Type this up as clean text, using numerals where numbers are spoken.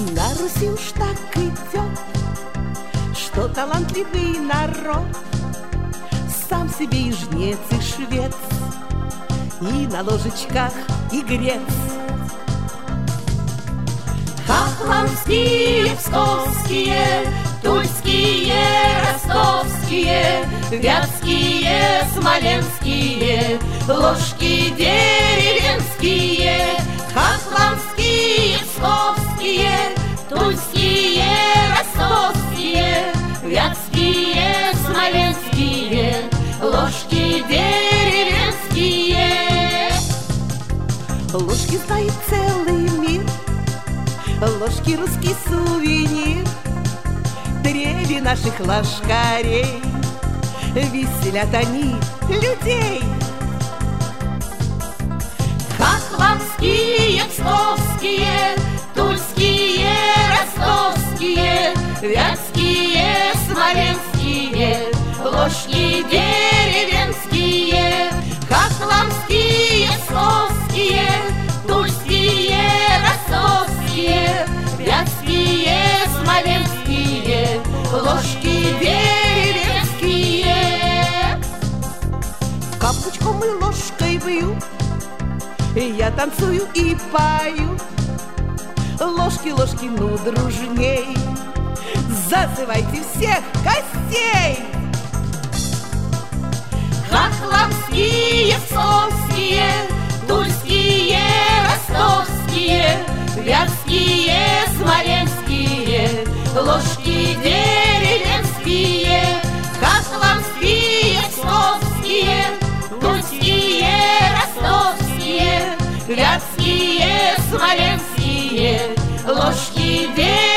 На Руси уж так идет, что талантливый народ сам себе и жнец, и швец, и на ложечках и грец. Хохломские, псковские, тульские, ростовские, вятские, смоленские, ложки деревенские. Хохломские, псковские, тульские, ростовские, вятские, смоленские, ложки деревенские. Ложки знает целый мир, ложки русский сувенир. Трели наших ложкарей, веселят они людей. Хохломские, псковские, тульские, ростовские, вятские, смоленские, ложки деревенские. Хохломские, псковские, тульские, ростовские, вятские, смоленские, ложки деревенские. Каблучком и ложкой бью, я танцую и пою. Ложки, ложки, ну дружней, зазывайте всех гостей. Хохломские, псковские, тульские, ростовские, вятские, смоленские, ложки деревенские. Хохломские, псковские, тульские, ростовские, вятские, смоленские, ложки деревенские.